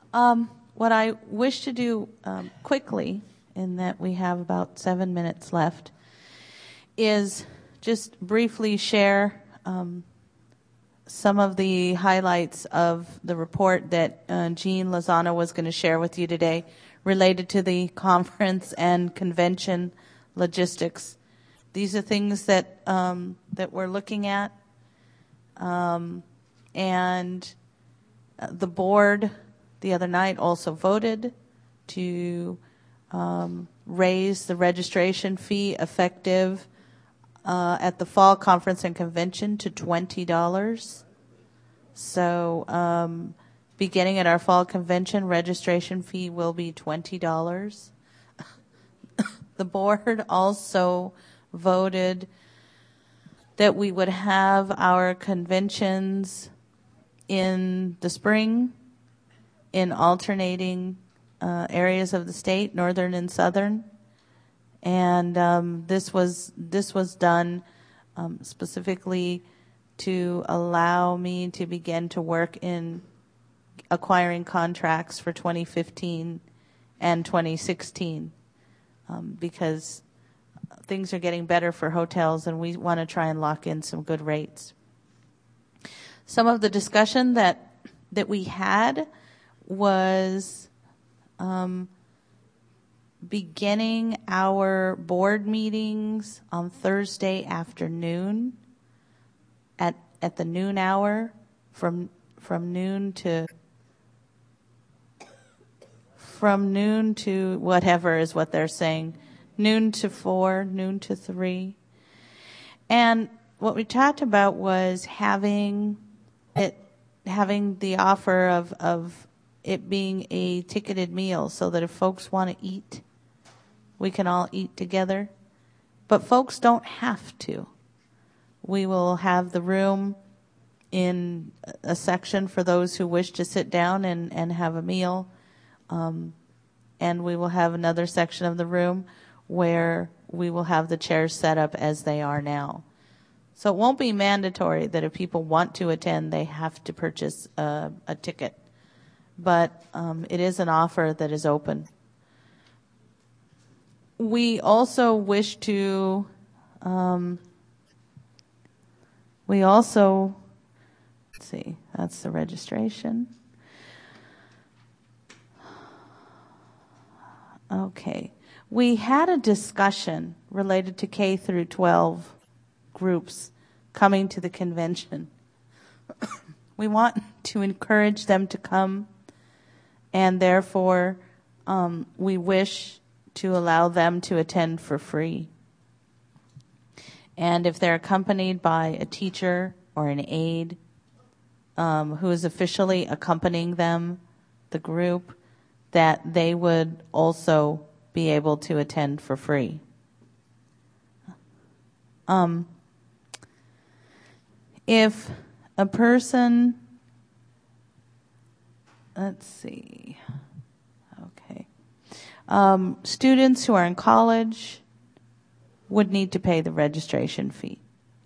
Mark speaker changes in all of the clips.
Speaker 1: What I wish to do quickly, in that we have about 7 minutes left, is just briefly share some of the highlights of the report that Jean Lozano was going to share with you today related to the conference and convention logistics. These are things that that we're looking at, and the board the other night also voted to raise the registration fee effective at the fall conference and convention to $20. So beginning at our fall convention, registration fee will be $20. The board also voted that we would have our conventions in the spring in alternating areas of the state, northern and southern. And this was done specifically to allow me to begin to work in acquiring contracts for 2015 and 2016 because things are getting better for hotels and we want to try and lock in some good rates. Some of the discussion that we had was beginning our board meetings on Thursday afternoon at the noon hour from noon to whatever is what they're saying, noon to 4, noon to 3. And what we talked about was having the offer of it being a ticketed meal so that if folks want to eat, we can all eat together. But folks don't have to. We will have the room in a section for those who wish to sit down and have a meal. And we will have another section of the room where we will have the chairs set up as they are now. So it won't be mandatory that if people want to attend, they have to purchase a ticket. But it is an offer that is open. We also wish to, let's see, that's the registration. Okay. We had a discussion related to K through 12 groups coming to the convention. We want to encourage them to come, and therefore we wish to allow them to attend for free. And if they're accompanied by a teacher or an aide who is officially accompanying them, the group, that they would also be able to attend for free. If a person, let's see, okay, students who are in college would need to pay the registration fee.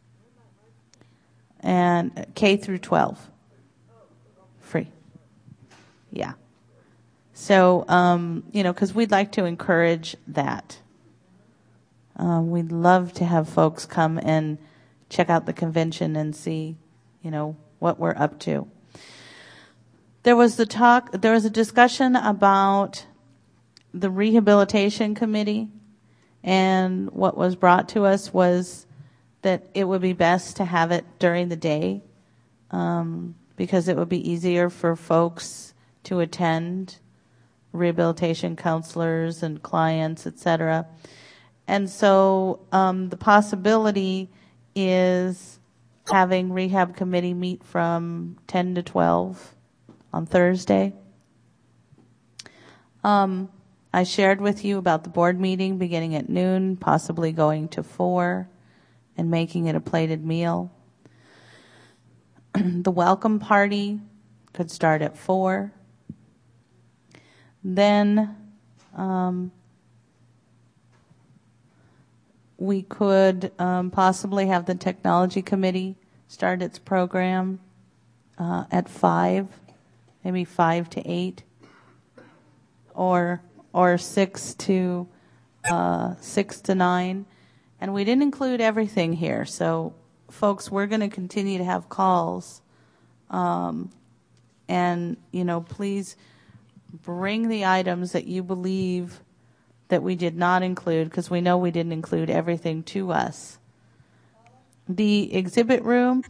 Speaker 1: And K through 12, free. Yeah. So, because we'd like to encourage that. We'd love to have folks come and check out the convention and see, what we're up to. There was a discussion about the rehabilitation committee, and what was brought to us was that it would be best to have it during the day, because it would be easier for folks to attend, rehabilitation counselors and clients, etc. And so the possibility is having rehab committee meet from 10 to 12 on Thursday. I shared with you about the board meeting beginning at noon, possibly going to 4 and making it a plated meal. The welcome party could start at 4. Then we could possibly have the technology committee start its program at 5, maybe 5 to 8. or 6 to 9. And we didn't include everything here. So, folks, we're going to continue to have calls. And, please bring the items that you believe that we did not include, because we know we didn't include everything to us. The exhibit room,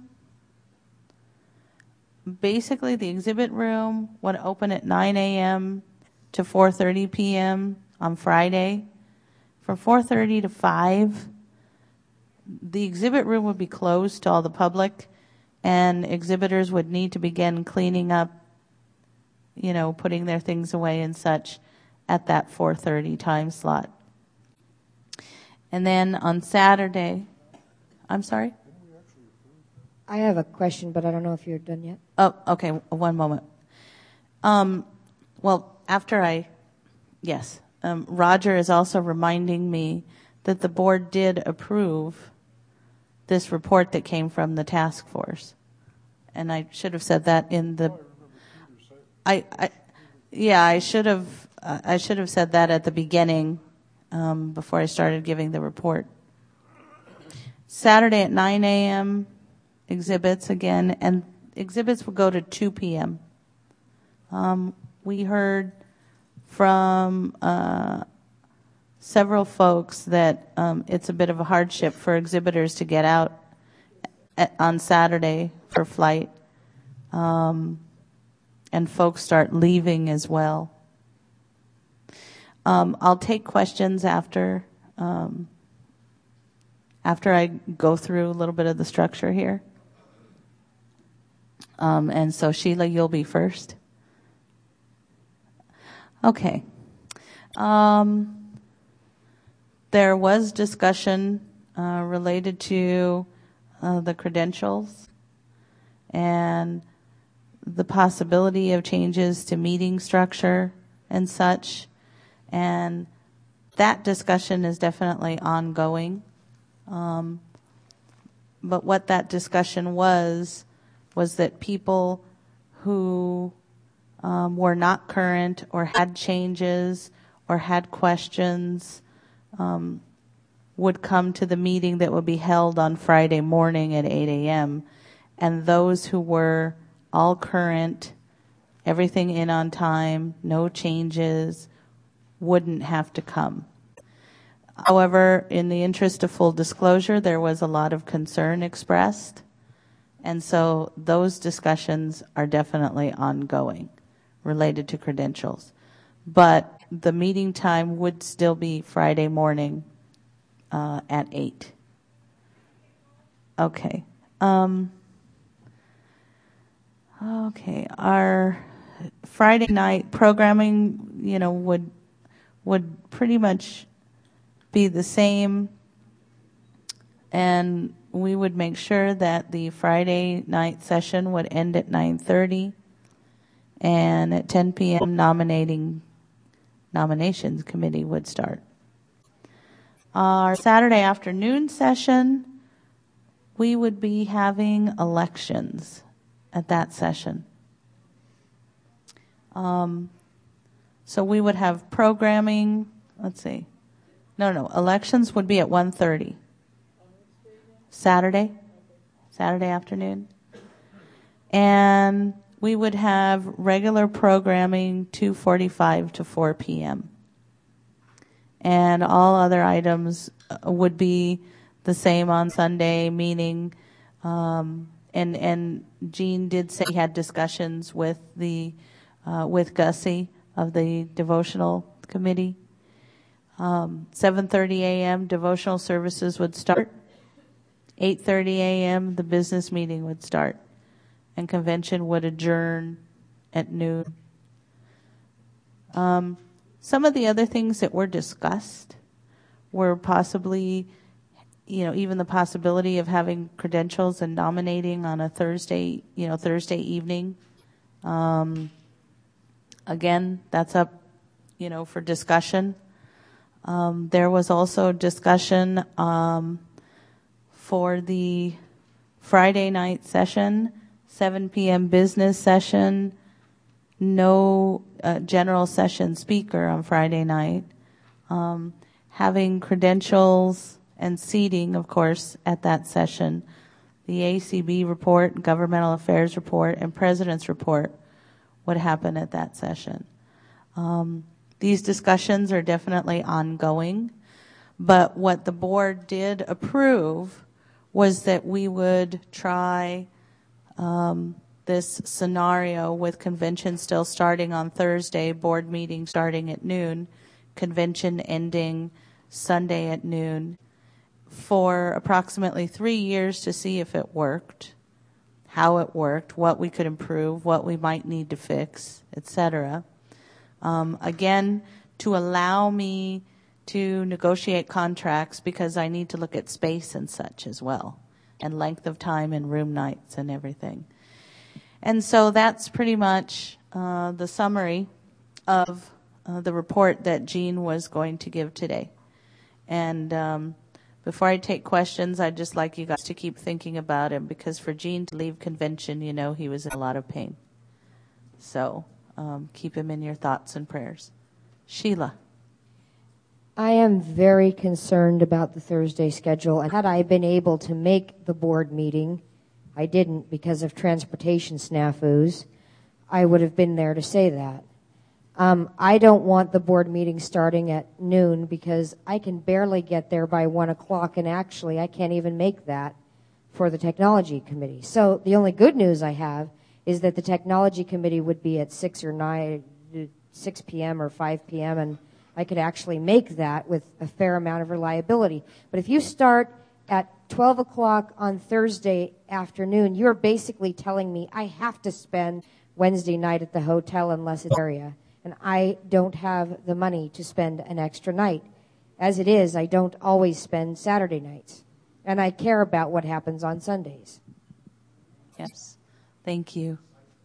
Speaker 1: basically the exhibit room would open at 9 a.m. to 4:30 p.m. on Friday. From 4:30 to 5, the exhibit room would be closed to all the public, and exhibitors would need to begin cleaning up, putting their things away and such at that 4:30 time slot. And then on Saturday, I'm sorry?
Speaker 2: I have a question, but I don't know if you're done yet.
Speaker 1: Oh, okay, one moment. Roger is also reminding me that the board did approve this report that came from the task force. And I should have said that in the... I should have said that at the beginning before I started giving the report. Saturday at 9 a.m., exhibits again, and exhibits will go to 2 p.m. We heard from several folks that it's a bit of a hardship for exhibitors to get out on Saturday for flight, and folks start leaving as well. I'll take questions after I go through a little bit of the structure here. And so, Sheila, you'll be first. Okay. There was discussion related to the credentials and the possibility of changes to meeting structure and such. And that discussion is definitely ongoing. But what that discussion was that people who were not current or had changes or had questions would come to the meeting that would be held on Friday morning at 8 a.m. And those who were all current, everything in on time, no changes, wouldn't have to come. However, in the interest of full disclosure, there was a lot of concern expressed. And so those discussions are definitely ongoing related to credentials. But the meeting time would still be Friday morning at 8. Okay. Our Friday night programming, would pretty much be the same, and we would make sure that the Friday night session would end at 9:30, and at 10 p.m. nominations committee would start. Our Saturday afternoon session, we would be having elections at that session. So we would have programming, elections would be at 1:30. Saturday afternoon. And we would have regular programming 2:45 to 4 p.m. And all other items would be the same on Sunday, meaning, and Jean did say he had discussions with with Gussie of the devotional committee. 7:30 a.m. devotional services would start. 8:30 a.m. the business meeting would start, and convention would adjourn at noon. Some of the other things that were discussed were possibly, even the possibility of having credentials and nominating on a Thursday evening. Again, that's up, for discussion. There was also discussion for the Friday night session, 7 p.m. business session, no general session speaker on Friday night, having credentials and seating, of course, at that session, the ACB report, governmental affairs report, and president's report would happen at that session. These discussions are definitely ongoing, but what the board did approve was that we would try this scenario with convention still starting on Thursday, board meeting starting at noon, convention ending Sunday at noon, for approximately 3 years to see if it worked, how it worked, what we could improve, what we might need to fix, etc. Again, to allow me to negotiate contracts because I need to look at space and such as well, and length of time and room nights and everything. And so that's pretty much the summary of the report that Jean was going to give today. And before I take questions, I'd just like you guys to keep thinking about him, because for Jean to leave convention, you know, he was in a lot of pain. So keep him in your thoughts and prayers. Sheila.
Speaker 2: I am very concerned about the Thursday schedule. And had I been able to make the board meeting, I didn't because of transportation snafus, I would have been there to say that. I don't want the board meeting starting at noon because I can barely get there by 1 o'clock, and actually I can't even make that for the technology committee. So the only good news I have is that the technology committee would be at 6 p.m. or 5 p.m., and I could actually make that with a fair amount of reliability. But if you start at 12 o'clock on Thursday afternoon, you're basically telling me I have to spend Wednesday night at the hotel unless it's area. And I don't have the money to spend an extra night. As it is, I don't always spend Saturday nights. And I care about what happens on Sundays.
Speaker 1: Yes. Thank you.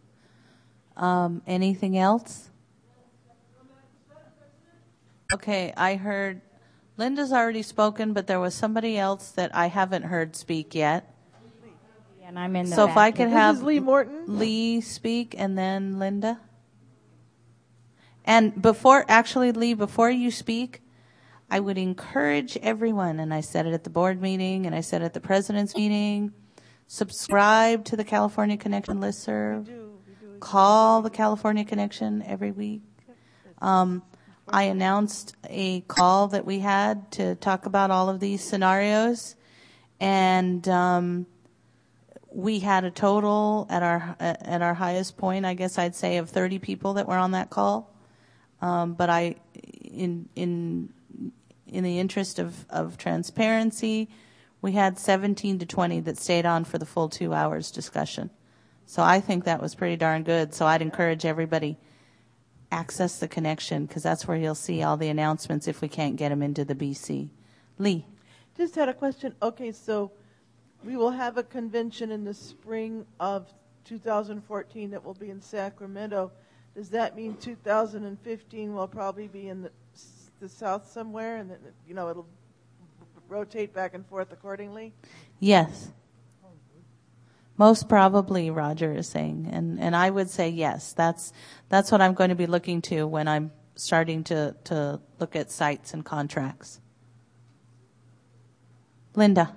Speaker 1: Anything else? Okay, I heard Linda's already spoken, but there was somebody else that I haven't heard speak yet.
Speaker 3: And I'm in the
Speaker 1: So
Speaker 3: back.
Speaker 1: if I could have
Speaker 4: This is Lee Morton.
Speaker 1: Lee speak and then Linda. And before you speak, I would encourage everyone, and I said it at the board meeting and I said it at the president's meeting, subscribe to the California Connection listserv. Call the California Connection every week. I announced a call that we had to talk about all of these scenarios, and we had a total at our highest point, I guess I'd say, of 30 people that were on that call. But in the interest of transparency, we had 17 to 20 that stayed on for the full 2 hours discussion. So I think that was pretty darn good. So I'd encourage everybody, access the connection, because that's where you'll see all the announcements if we can't get them into the BC. Lee.
Speaker 4: Just had a question. Okay, so we will have a convention in the spring of 2014 that will be in Sacramento. Does that mean 2015 will probably be in the south somewhere, and then, you know, it'll rotate back and forth accordingly?
Speaker 1: Yes. Most probably, Roger is saying, and I would say yes. That's what I'm going to be looking to when I'm starting to look at sites and contracts. Linda.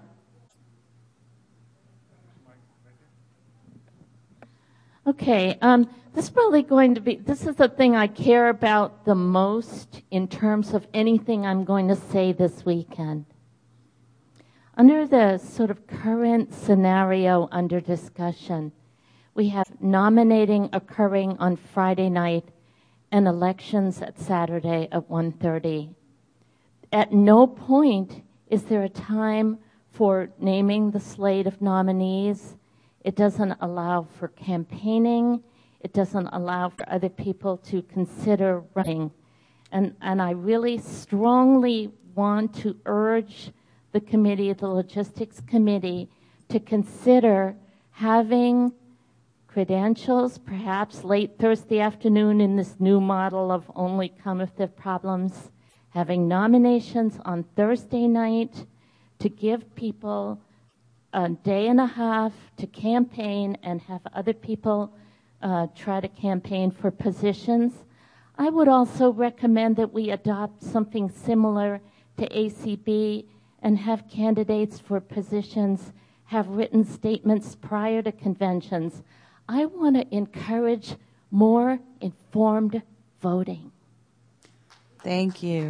Speaker 3: Okay, this is the thing I care about the most in terms of anything I'm going to say this weekend. Under the sort of current scenario under discussion, we have nominating occurring on Friday night and elections at Saturday at 1:30. At no point is there a time for naming the slate of nominees. It doesn't allow for campaigning. It doesn't allow for other people to consider running. And I really strongly want to urge the committee, the logistics committee, to consider having credentials, perhaps late Thursday afternoon in this new model of only come if there are problems, having nominations on Thursday night to give people a day and a half to campaign and have other people try to campaign for positions. I would also recommend that we adopt something similar to ACB and have candidates for positions have written statements prior to conventions. I want to encourage more informed voting.
Speaker 1: Thank you.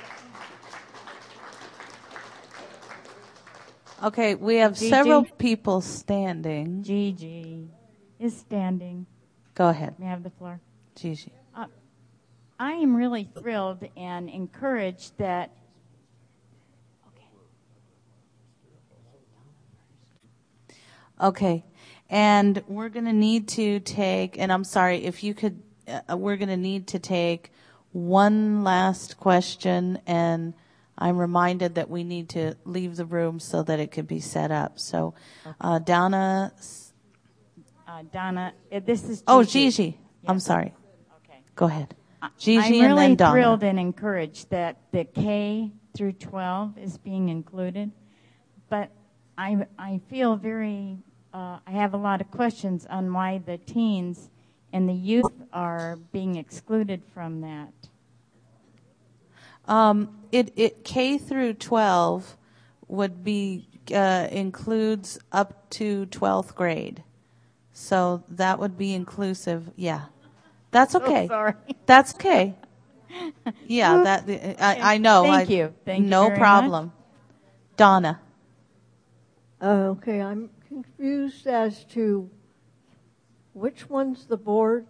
Speaker 1: Okay, we have
Speaker 5: Gigi.
Speaker 1: several people standing.
Speaker 5: Gigi is standing.
Speaker 1: Go ahead,
Speaker 5: May I have the floor?
Speaker 1: Gigi.
Speaker 5: I am really thrilled and encouraged that.
Speaker 1: Okay, and we're going to need to take, and I'm sorry, if you could, we're going to need to take one last question, and I'm reminded that we need to leave the room so that it could be set up. So, Donna.
Speaker 5: Donna, this is Gigi.
Speaker 1: Oh, Gigi.
Speaker 5: Yes.
Speaker 1: I'm sorry.
Speaker 5: Okay.
Speaker 1: Go ahead. Gigi
Speaker 5: I'm
Speaker 1: and then
Speaker 5: really
Speaker 1: Donna.
Speaker 5: thrilled and encouraged that the K through 12 is being included, but I feel very, I have a lot of questions on why the teens and the youth are being excluded from that.
Speaker 1: It K through 12 would be includes up to 12th grade, so that would be inclusive. Yeah, that's okay.
Speaker 5: Oh, sorry.
Speaker 1: That's okay. Yeah, that I know.
Speaker 5: Thank you. Thank you
Speaker 1: no
Speaker 5: very
Speaker 1: problem.
Speaker 5: much.
Speaker 1: Donna.
Speaker 6: Okay, I'm confused as to which ones the board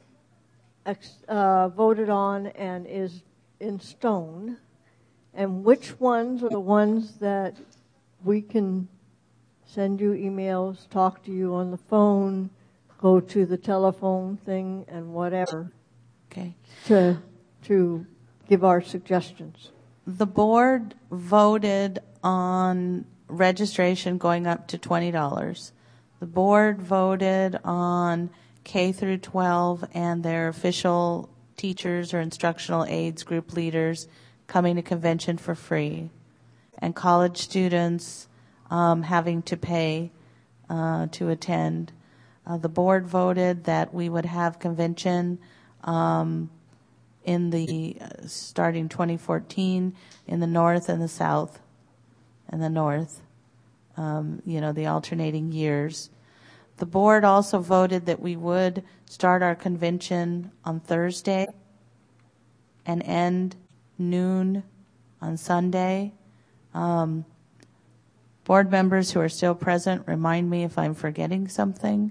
Speaker 6: voted on and is in stone, and which ones are the ones that we can send you emails, talk to you on the phone, go to the telephone thing, and whatever.
Speaker 1: Okay.
Speaker 6: To give our suggestions.
Speaker 1: The board voted on registration going up to $20. The board voted on K through 12 and their official teachers or instructional aides, group leaders coming to convention for free, and college students having to pay to attend. The board voted that we would have convention in the starting 2014 in the north and the south and the north, the alternating years. The board also voted that we would start our convention on Thursday and end noon on Sunday. Board members who are still present, remind me if I'm forgetting something.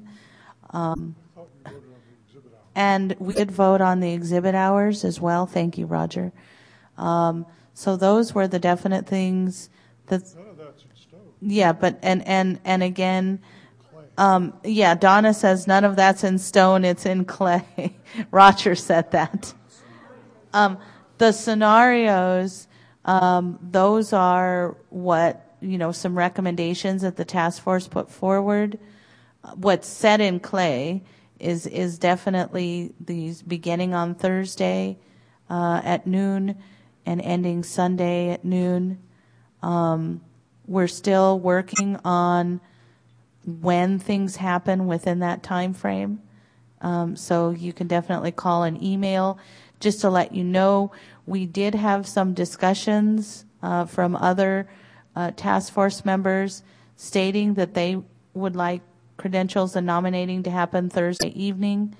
Speaker 1: And we did vote on the exhibit hours as well. Thank you, Roger. So those were the definite things. None of that's in stone. Yeah, but and again, Donna says none of that's in stone. It's in clay. Roger said that. The scenarios, those are what some recommendations that the task force put forward. What's set in clay is definitely these beginning on Thursday at noon and ending Sunday at noon. We're still working on when things happen within that time frame. So you can definitely call and email. Just to let you know, we did have some discussions from other task force members stating that they would like credentials and nominating to happen Thursday evening.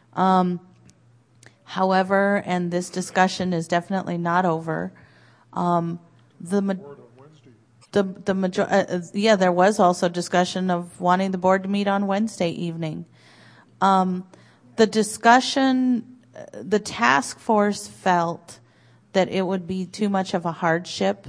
Speaker 1: However, and this discussion is definitely not over. There was also discussion of wanting the board to meet on Wednesday evening. The discussion, the task force felt that it would be too much of a hardship,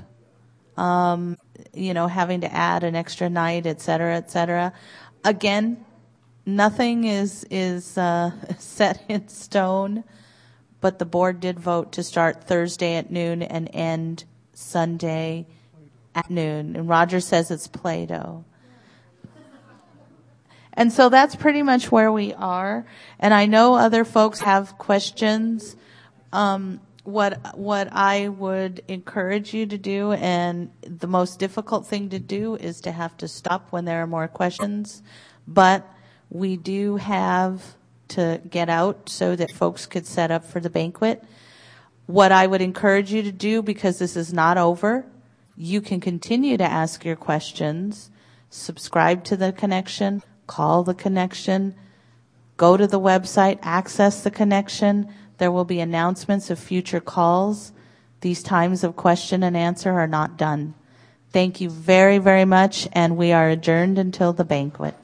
Speaker 1: having to add an extra night, et cetera, et cetera. Again, nothing is set in stone, but the board did vote to start Thursday at noon and end Sunday at noon. And Roger says it's Play-Doh. And so that's pretty much where we are. And I know other folks have questions. What I would encourage you to do, and the most difficult thing to do, is to have to stop when there are more questions. But we do have to get out so that folks could set up for the banquet. What I would encourage you to do, because this is not over, you can continue to ask your questions, subscribe to the Connection, call the Connection, go to the website, access the Connection. There will be announcements of future calls. These times of question and answer are not done. Thank you very, very much, and we are adjourned until the banquet.